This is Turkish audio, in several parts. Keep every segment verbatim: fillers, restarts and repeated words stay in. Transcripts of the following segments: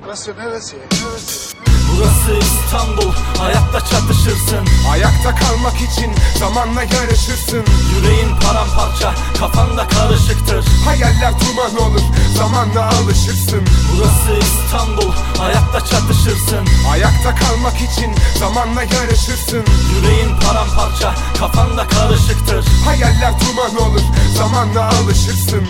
Burası neresi? Neresi? Burası İstanbul, hayatta çatışırsın. Ayakta kalmak için zamanla yarışırsın. Yüreğin paramparça, kafanda karışıktır. Hayaller duman olur, zamanla alışırsın. Burası İstanbul, hayatta çatışırsın. Ayakta kalmak için zamanla yarışırsın. Yüreğin paramparça, kafanda karışıktır. Hayaller duman olur, zamanla alışırsın.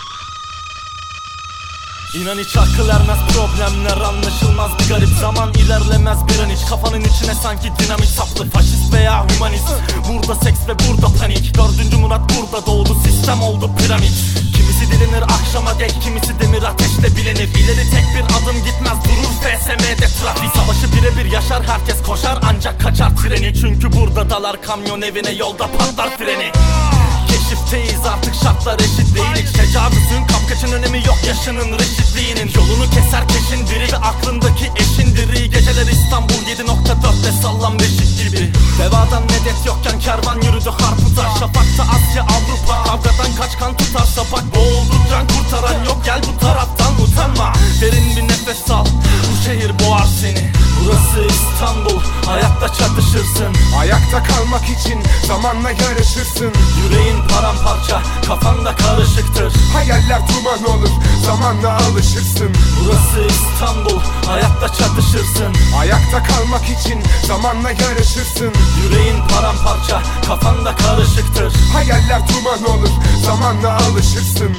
İnan hiç akıl ermez problemler, anlaşılmaz bir garip zaman, ilerlemez bir an hiç. Kafanın içine sanki dinamit saplı, faşist veya hümanist. Burada seks ve burada panik. Dördüncü Murat burada doğdu, sistem oldu piramit. Kimisi dilinir akşama dek, kimisi demir ateşle bilinir. İleri tek bir adım gitmez, durur F S M'de trafik. Savaşı birebir yaşar, herkes koşar ancak kaçar treni. Çünkü burada dalar kamyon evine, yolda patlar freni. Keşifteyiz artık, şartlar eşit değil. Hiç tecavüzün, kapkaçın önemi yok, yaşının reşitliğinin. Yolunu keser peşin diri ve aklındaki eşin diri. Geceler İstanbul yedi nokta dörtte sallan beşik gibi. Devadan medet yokken kervan yürüdü harputa. Şafakta Asya Avrupa, kavgadan kaç kan tutarsa bak. Boğuldu can kurtaran yok, gel bu taraftan utanma. Derin bir nefes al, bu şehir boğar seni. Burası İstanbul, hayatta çatışırsın. Ayakta kalmak için zamanla yarışırsın. Yüreğin paramparça, kafanda karışıktır. Hayaller duman olur, zamanla alışırsın. Burası İstanbul, hayatta çatışırsın. Ayakta kalmak için zamanla yarışırsın. Yüreğin paramparça, kafanda karışıktır. Hayaller duman olur, zamanla alışırsın.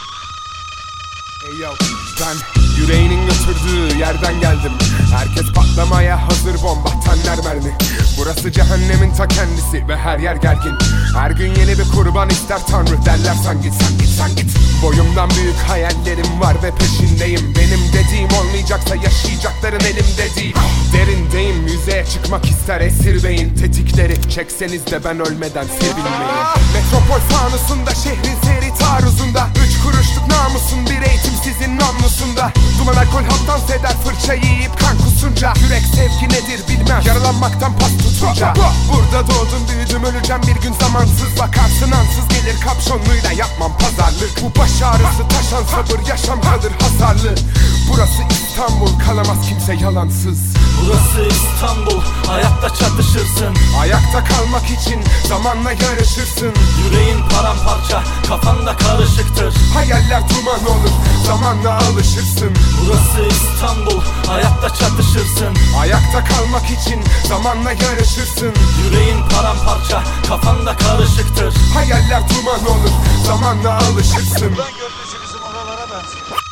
Hey yo, ben yüreğinin götürdüğü yerden geldim. Herkes patlamaya hazır, bomba, tenler mermi. Burası cehennemin ta kendisi ve her yer gergin. Her gün yeni bir kurban ister Tanrı, derler sen git sen git sen git. Boyumdan büyük hayallerim var ve peşindeyim. Benim dediğim olmayacaksa yaşayacakların elimde değil. Derindeyim, yüzeye çıkmak ister esir beyin. Tetikleri çekseniz de ben ölmeden sevinmeyin. Metropol fanusunda, şehrin seyri taarruzunda. Üç kuruşluk namusun, bir eğitimsizin namlusunda. Duman alkol hattan seder, fırça yiyip kan kusunca. Yürek sevgi nedir bilmem, yaralanmaktan pas tutunca. Burada doğdum büyüdüm, öleceğim bir gün zamansız. Bakarsın ansız gelir kapşonluyla, yapmam pazarlık. Bu baş ağrısı taşan sabır, yaşam kalır hasarlı. Burası İstanbul, kalamaz kimse yalansız. Burası İstanbul, hayatta çatışırsın. Ayakta kalmak için zamanla yarışırsın. Yüreğin paramparça, kafanda karışıktır. Hayaller duman olur, zamanla alışırsın. Burası İstanbul, hayatta çatışırsın. Ayakta kalmak için zamanla yarışırsın. Yüreğin paramparça, kafanda karışıktır. Hayaller duman olur, zamanla alışırsın. Ben görmesi bizim oralara benziyor.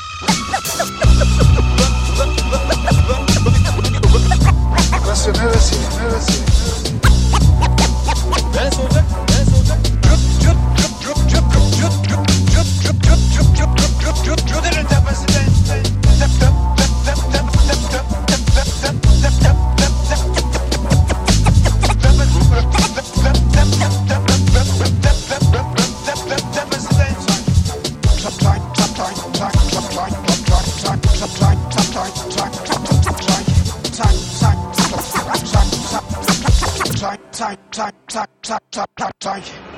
Burası neresi? Neresi? Ben soracak, ben soracak. Cüt cüt cüt cüt cüt cüt cüt cüt cüt cüt cüt cüt cüt cüt cüt Cüdürün tepesinden tep tep tep tep tep tep tep tep tep tep tep Tight, tight, tight, tight, tight, tight, tight, tight.